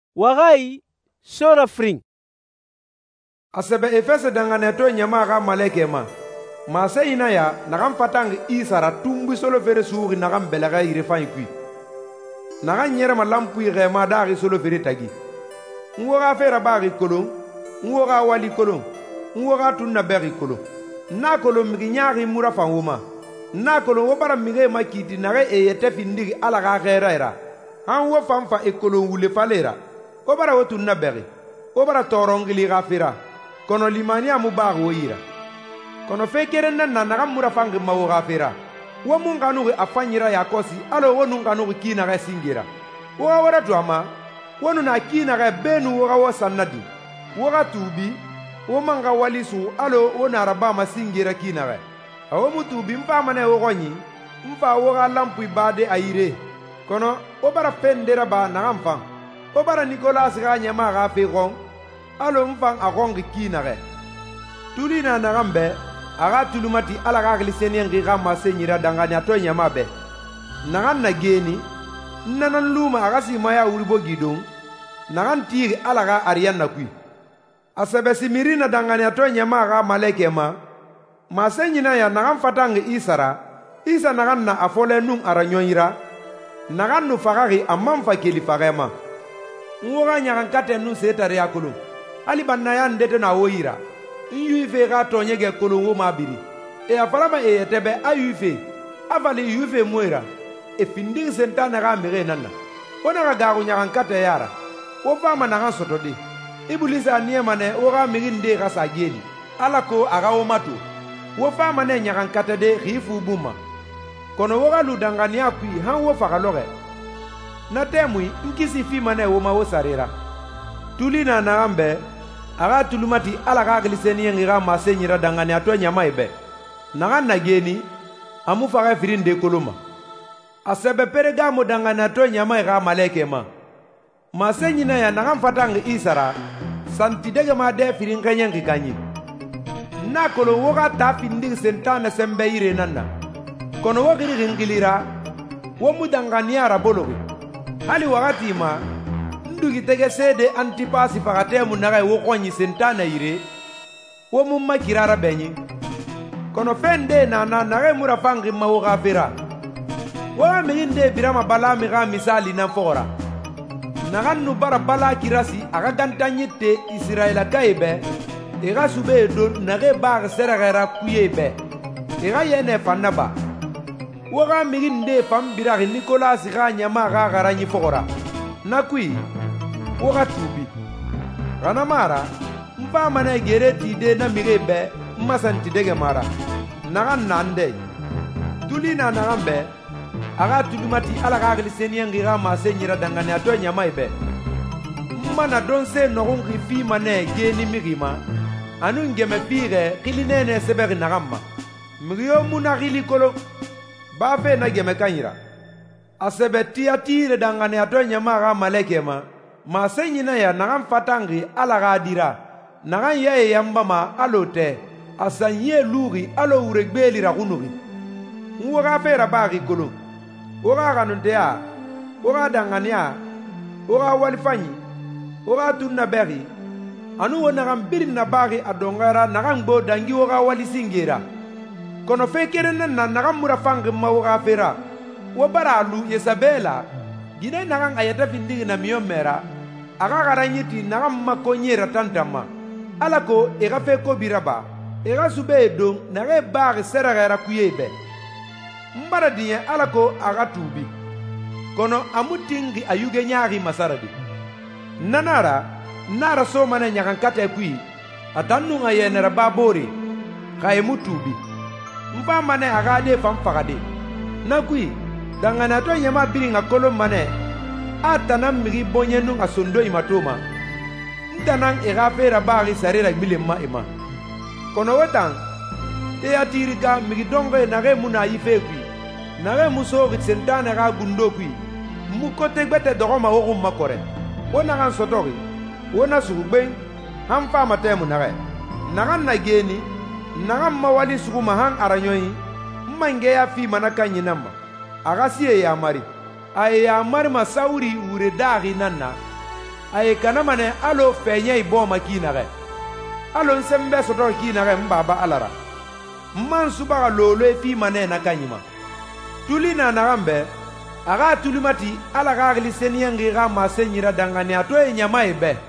Wagai Sora Fring. Asebe Efese dangane to nyama ga maleke ma se ina ya nagam fatang isara tumbu solo fere suuri nagam belaga ire fan kui naga nyere ma lampu ire ma daari solo fere tagi ngora fera bari kolon ngora wali kolon ngora tunna beri kolon na kolon mi nyaari mura fan woma na kolon wo bara mi ma kiti naga e yete findigi ala ga geraira han wo fan fa e kolon wule falera o bara wo tunna beri o bara torongili ga fira kono limania mu ba wo yira kono fekere nan na naga mura fangi mawo ga fira wo mun kanu afanyira ya kosi alo wo nun kanu kina ga singira wo wara to ama wo nun akina ga benu wo ga wo sanadi wo ga tubi wo manga walisu alo wo na raba ma singira kina ga awo mutubi mpa mane wo gonyi mpa wo ga lampu bade aire kono o bara pendera ba na mfa o bara Nicolas ga nyama ga fe gon alo mfang agongi kina ga tulina na gambe aga tulumati ala ga gliseni ngi ga masenyira danganya to nyama be nagan na geni nanan luma aga si maya uribo gidon nagan tiri ala ga arian na kui asebe simirina danganya to nyama ga maleke masenyina ya nagan fatang isara isa nagan na afole nung aranyoira nagan nu fagari amam fakeli fagema ngora nyagan kate nu setare akulu ali banaya ndete na woira yuife ga tonyege kolongo mabiri e afalama e tebe ayuife avali yuife moira e finding sentana ga mere nanna ona ga garu nyagan kate yara o fama na ga sotode ibulisa niema ne o ga mirinde ga sageli ala ko aga o matu wo fama ne nyagan kate de rifu buma kono wo ga ludangania kui han wo fakaloge na temui nkisi fi mane wo ma wo sarira tulina na ambe aga tulumati ala ga gliseni ngira masenyira dangane ato nyama ibe naga nageni amu faga firinde koloma asebe perega mo dangane ato nyama ga maleke masenyina ya naga mfatang isara santi dege ma de firin kanyen kanyi na kolo woga ta findi sentana sembe ire nanna kono wogiri ringilira wo mudangania rabologi hali wakati ndugi tege sede antipasi fakatemu naga wo konyi sentana ire wo mumma kirara benyi kono fende na naga mura fangi mawo gafira wa minde birama bala mi ga misali na fora naga nu bara bala kirasi aga gantanyete Israela kaibe ega sube do naga ba seragera kuyebe ega yene fanaba wo ga minde fambira Nicolas ga nyama ga garanyi fora nakui woga tubi rana mara mpa mana gere tide na mirebe masanti dege mara naga nande tulina nagambe aga tulumati ala ga gliseni ngira masenyira dangane ato nyama ibe mana donse nogongi fi mane geni mirima anu ngeme pire kilinene seberi nagamba miriyo munagili kolo bafe na geme kanyira asebe tiatire dangane ato nyama ga maleke masenyina ya nagan fatangi ala ga dira nagan ye yamba alote asanye luri alo uregbeli ra kunugi ngora fera bagi kolo ora ganunte ya ora dangania ora walfanyi ora tunna beri anu wona gam birin na bagi adongara nagan bo dangi ora walisingira kono fekere nan nagan mura fangi ora fera wo baralu Yesabela gine nagan ayata findigi na miyomera aga garanyiti naga makonyera tantama alako ega fe ko biraba ega sube don naga baag seragera kuyebe mbara diye alako aga tubi kono amutingi ayuge nyaari masaradi nara so mane nyakan kate kui atannu nga yenera babori kaye mutubi mpa mane aga de fam fagade na kui dangana to nyama biringa kolom mane atanam migi bonyenu asondo imatoma ntanan egafera bagi sarira gbilemma ima kono wetan e atiriga migi dongo nage muna yifekwi nage muso sentana ga gundo kwi mukote gbete dogoma wo makore wona kan sotori wona sugben han fama temu nage nagan na geni nagan mawali suguma han aranyoyi mange ya fi manaka nyinamba agasiye ya mari aya marma sauri ure dagi nanna a ye kana mane alo fɛɲɛ i bɔ ma k'i nagɛ alo n sɛn bɛ sɔtɔ k'i nagɛ n baba ala ra n man subaga loolo ye f'i manɛ na ka ɲima tuli na nagan bɛ a k'a tulimati ala ka hakili seniyen k'i ka mase ɲira danganiya to ye ɲama ye bɛɛ